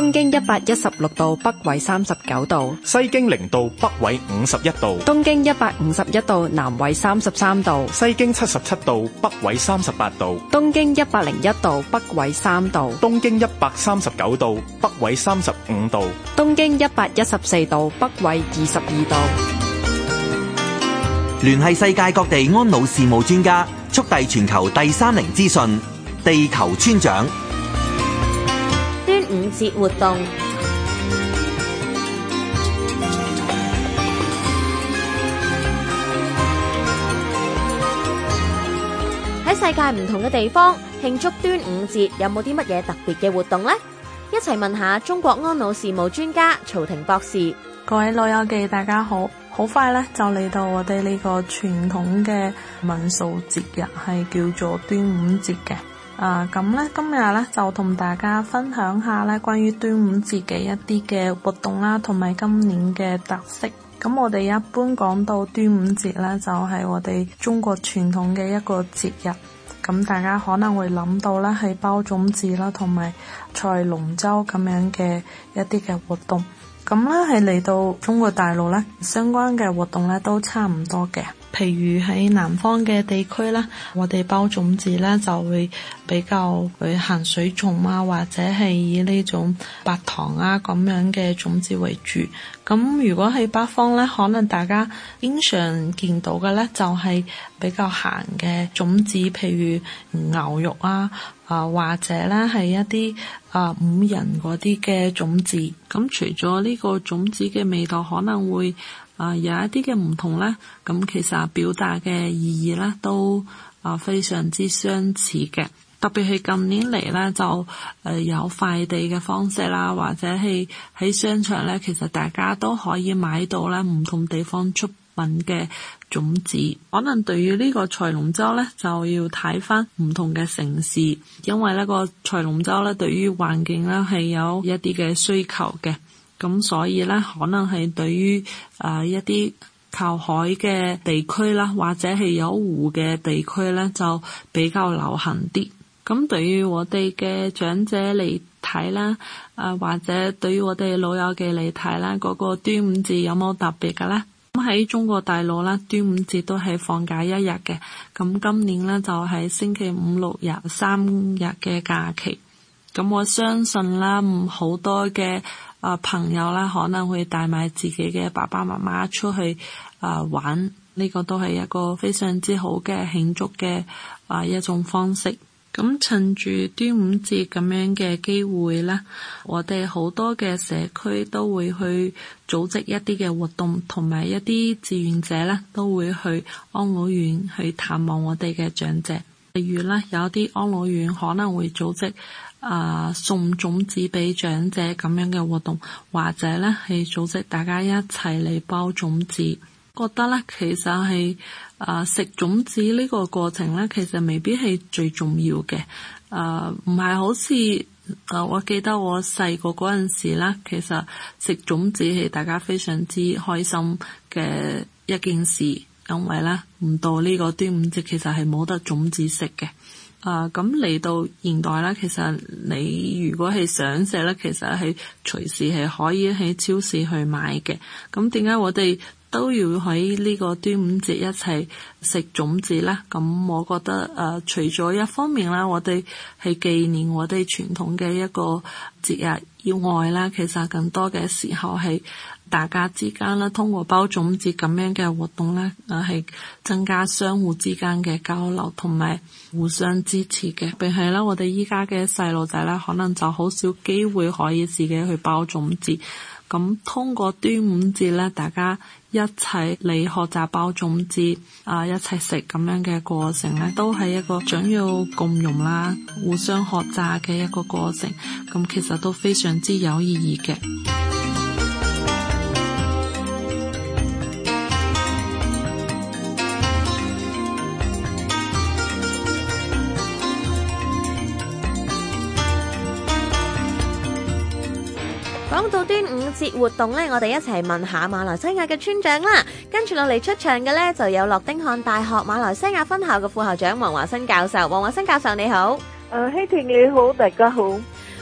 東經116度，北緯39度； 西經0度，北緯51度； 東經151度，南緯33度； 西經77度，北緯38度； 東經101度，北緯3度； 東經139度，北緯35度； 東經114度，北緯22度。 聯繫世界各地安老事務專家，速遞全球第30資訊，地球村長。 端午節活動。喺世界唔同嘅地方慶祝端午節，有冇啲乜嘢特別嘅活動呢？一齊問下中國安老事務專家曹婷博士。 各位老友記，大家好！好快咧就嚟到我哋呢個傳統嘅民俗節日，係叫做端午節嘅。咁咧今日咧就同大家分享下咧關於端午節嘅一啲嘅活動啦，同埋今年嘅特色。咁我哋一般講到端午節咧，就係我哋中國傳統嘅一個節日。咁大家可能會諗到咧係包粽子啦，同埋賽龍舟咁樣嘅一啲嘅活動。咁咧係嚟到中國大陸咧，相關嘅活動咧都差唔多嘅。譬如喺南方嘅地區咧，我哋包粽子咧就會比較去行水粽啊，或者係以呢種白糖啊咁樣嘅粽子為主。咁如果喺北方咧，可能大家經常見到嘅咧就係比較鹹嘅粽子，譬如牛肉啊，或者咧係一啲五仁嗰啲嘅粽子。咁除咗呢個粽子嘅味道可能會有一啲嘅唔同咧，咁其實表達嘅意義咧都非常之相似嘅。特別係近年嚟咧，就有快遞嘅方式啦，或者係喺商場咧，其實大家都可以買到咧唔同地方出品嘅粽子。可能對於呢個賽龍舟咧，就要睇翻唔同嘅城市，因為呢個賽龍舟咧對於環境咧係有一啲嘅需求嘅，咁所以咧可能係對於一啲靠海嘅地區啦，或者係有湖嘅地區咧，就比較流行啲。咁對於我哋嘅長者嚟睇啦，或者對於我哋老友記嚟睇啦，嗰個端午節有冇特別嘅咧？咁喺中國大陸啦，端午節都係放假一日嘅。咁今年咧就係星期五六日3日嘅假期。咁我相信啦，好多嘅朋友啦，可能會帶埋自己嘅爸爸媽媽出去玩，呢個都係一個非常之好嘅慶祝嘅一種方式。咁趁住端午節咁樣嘅機會咧，我哋好多嘅社區都會去組織一啲嘅活動，同埋一啲志願者咧都會去安老院去探望我哋嘅長者。例如咧，有啲安老院可能會組織送粽子俾長者咁樣嘅活動，或者咧係組織大家一齊嚟包粽子。覺得咧，其實係食粽子呢個過程咧，其實未必係最重要嘅。唔係好似我記得我細個嗰陣時咧，其實食粽子係大家非常之開心嘅一件事，因為咧唔到呢個端午節，其實係冇得粽子食嘅。咁嚟到現代咧，其實你如果係想食咧，其實係隨時係可以喺超市去買嘅。咁點解我哋都要喺呢個端午節一齊食粽子咧？咁我覺得除咗一方面啦，我哋係紀念我哋傳統嘅一個節日以外啦，其實更多嘅時候係大家之間啦，通過包粽子咁樣嘅活動咧，係增加相互之間嘅交流同埋互相支持嘅。並係啦，我哋依家嘅細路仔咧，可能就好少機會可以自己去包粽子。咁通過端午節咧，大家一齊嚟學習包粽子，一齊食咁樣嘅過程咧，都係一個想要共融啦、互相學習嘅一個過程。咁其實都非常之有意義嘅。 講到端午節活動呢，我哋一齊問下馬來西亞嘅村長啦。跟住落嚟出場嘅呢，就有諾丁漢大學馬來西亞分校嘅副校長黃華新教授。黃華新教授你好。 希婷你好，大家好。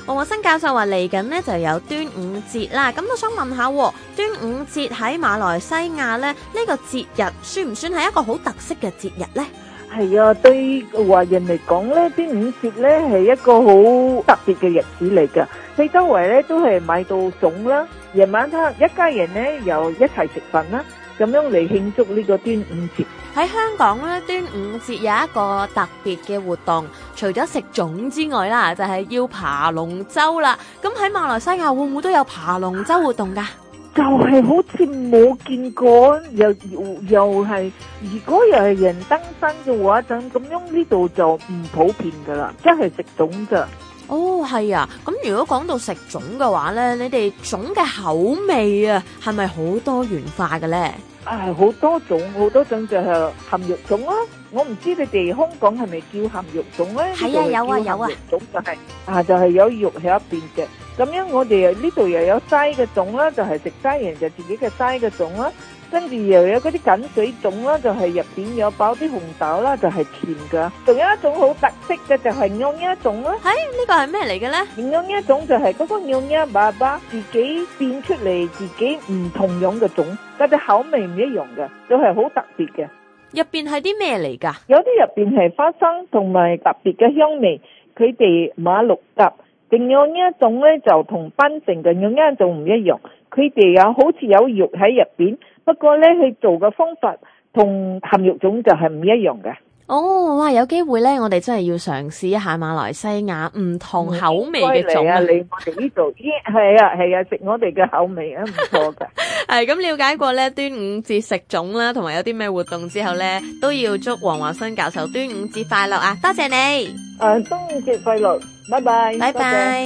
黃華新教授話嚟緊呢就有端午節啦，咁我想問下，端午節喺馬來西亞呢，呢個節日算唔算係一個好特色嘅節日呢？ 係啊，對華人嚟講咧，端午節咧係一個好特別嘅日子嚟噶。四周圍咧都係買到粽啦，夜晚黑一家人咧又一齊食飯啦，咁樣嚟慶祝呢個端午節。 喺香港咧，端午節有一個特別嘅活動，除咗食粽之外啦，就係要爬龍舟啦。咁喺馬來西亞會唔會都有爬龍舟活動噶？ 就係好似冇見過，又係，如果又係人登山嘅話，咁樣呢度就唔普遍噶啦，即係食粽咋。 哦，係啊，咁如果講到食粽嘅話咧，你哋粽嘅口味啊，係咪好多元化嘅咧？ 好多種就係鹹肉粽啦。我唔知你哋香港係咪叫鹹肉粽咧？ 係啊，有啊有啊。 粽就係有肉喺一邊嘅。咁樣我哋呢度又有齋嘅粽啦，就係食齋人就自己嘅齋嘅粽啦。跟住又有嗰啲緊水粽啦，就係入邊有包啲紅豆啦，就係甜噶。仲有一種好特色嘅就係娘娘粽啦。 呢個係咩嚟嘅咧？ 娘娘粽就係嗰個娘娘爸爸自己變出嚟，自己唔同樣嘅粽，嗰啲口味唔一樣嘅，就係好特別嘅。 入邊係啲咩嚟噶？ 有啲入邊係花生同埋特別嘅香味，佢哋馬六甲嘅娘娘粽咧就同檳城嘅娘娘粽唔一樣，佢哋有好似有肉喺入邊。不過咧，佢做嘅方法同鹹肉粽就係唔一樣嘅。 哦，哇！有機會咧，我哋真係要嘗試一下馬來西亞唔同口味嘅粽啊！ 嚟我哋呢度，係啊，食我哋嘅口味啊，唔錯噶。 係咁了解過咧，端午節食粽啦，同埋有啲咩活動之後咧，都要祝黃華新教授端午節快樂啊！多謝你。 端午節快樂，拜拜， 拜拜。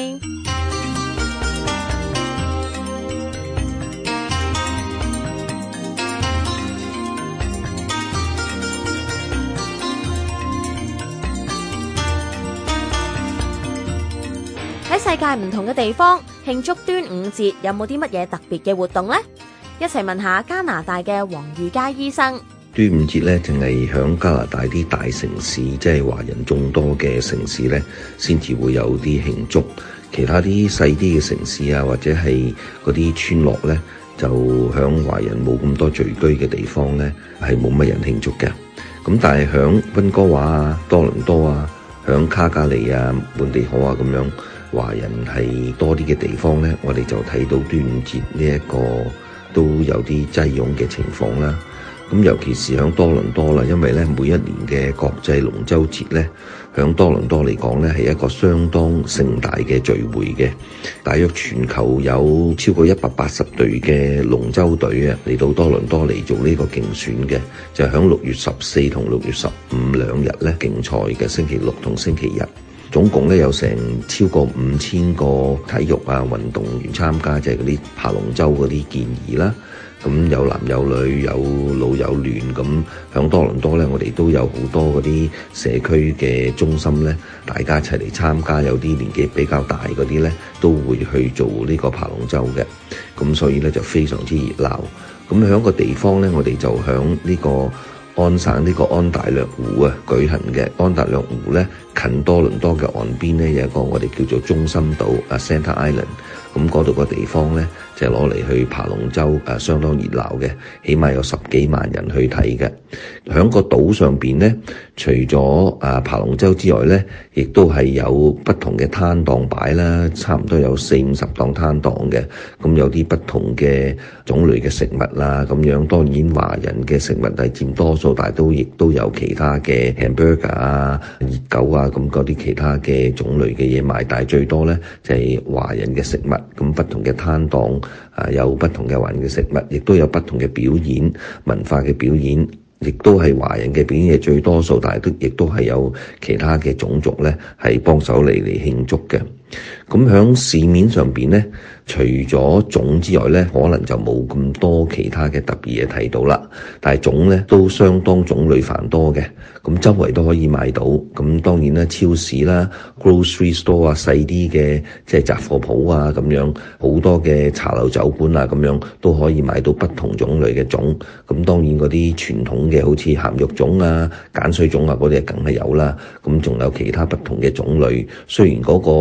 喺世界唔同嘅地方慶祝端午節，有冇啲乜嘢特別嘅活動呢？一齊問下加拿大嘅黃裕佳醫生。 端午節咧，淨係響加拿大啲大城市，即係華人眾多嘅城市咧，先至會有啲慶祝。其他啲細啲嘅城市啊，或者係嗰啲村落咧，就響華人冇咁多聚居嘅地方咧，係冇乜人慶祝嘅。咁但係響溫哥華啊、多倫多啊、響卡加利啊、滿地可啊咁樣，華人係多啲嘅地方呢，我哋就睇到端午節呢一個都有啲擠擁嘅情況啦。咁尤其是響多倫多啦，因為呢每一年嘅國際龍舟節呢，響多倫多嚟講呢係一個相當盛大嘅聚會嘅。大約全球有超過180隊嘅龍舟隊啊嚟到多倫多嚟做呢個競選嘅，就響6月14同6月15兩日呢競賽嘅，星期六同星期日。總共咧有成超過5000個體育啊運動員參加，即係嗰啲爬龍舟嗰啲健兒啦。咁有男有女，有老有嫩。咁響多倫多咧，我哋都有好多嗰啲社區嘅中心咧，大家一齊嚟參加。有啲年紀比較大嗰啲咧，都會去做呢個爬龍舟嘅。咁所以咧就非常之熱鬧。咁響個地方咧，我哋就響呢個安省呢個安大略湖啊舉行嘅。安大略湖咧近多倫多嘅岸邊咧有一個我哋叫做中心島啊 Center Island。咁嗰度個地方咧就攞嚟去爬龍舟，相當熱鬧嘅，起碼有10幾萬人去睇嘅。響個島上邊咧，除咗爬龍舟之外咧，亦都係有不同嘅攤檔擺啦，差唔多有40-50檔攤檔嘅。咁有啲不同嘅種類嘅食物啦，咁樣當然華人嘅食物係佔多數，但係亦都有其他嘅 hamburger 啊、熱狗啊，咁嗰啲其他嘅種類嘅嘢賣，但係最多咧就係華人嘅食物。咁不同嘅攤檔有不同嘅華人嘅食物，亦都有不同嘅表演，文化嘅表演，亦都係華人嘅表演嘅最多數，但係亦都係有其他嘅種族咧係幫手嚟慶祝嘅。咁響市面上邊咧，除咗粽之外咧，可能就冇咁多其他嘅特別嘢睇到啦。但係粽咧都相當種類繁多嘅，咁周圍都可以買到。咁當然啦，超市啦、grocery store 啊、細啲嘅即係雜貨鋪啊咁樣，好多嘅茶樓酒館啊咁樣都可以買到不同種類嘅粽。咁當然嗰啲傳統嘅好似鹹肉粽啊、鹼水粽啊嗰啲梗係有啦。咁仲有其他不同嘅種類，雖然嗰個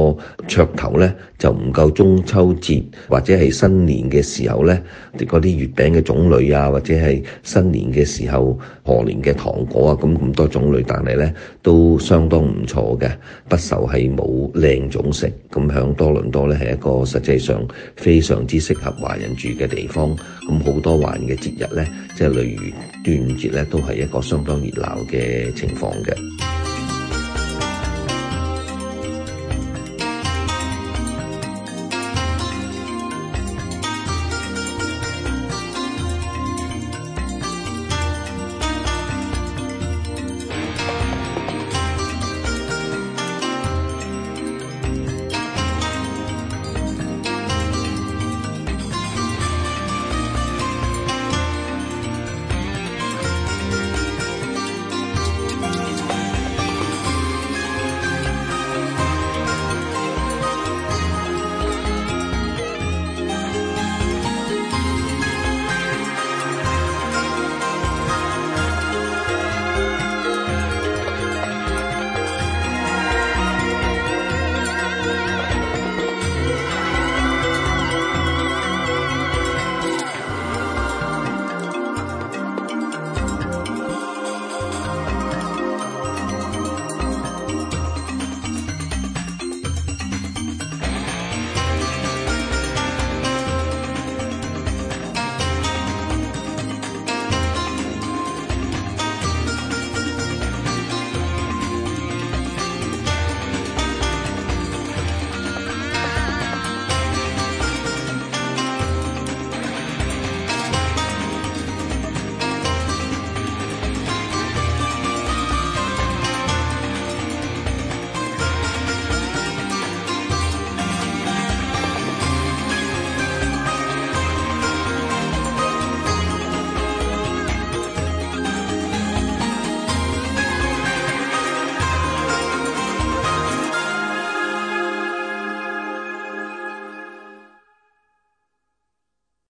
噱頭呢，就唔夠中秋節或者係新年嘅時候呢，嗰啲月餅嘅種類啊，或者係新年嘅時候賀年嘅糖果啊，咁多種類，但係呢都相當唔錯嘅，不愁係冇靚粽食。咁響多倫多呢係一個實際上非常之適合華人住嘅地方。咁好多華人嘅節日呢，即係例如端午節呢，都係一個相當熱鬧嘅情況嘅。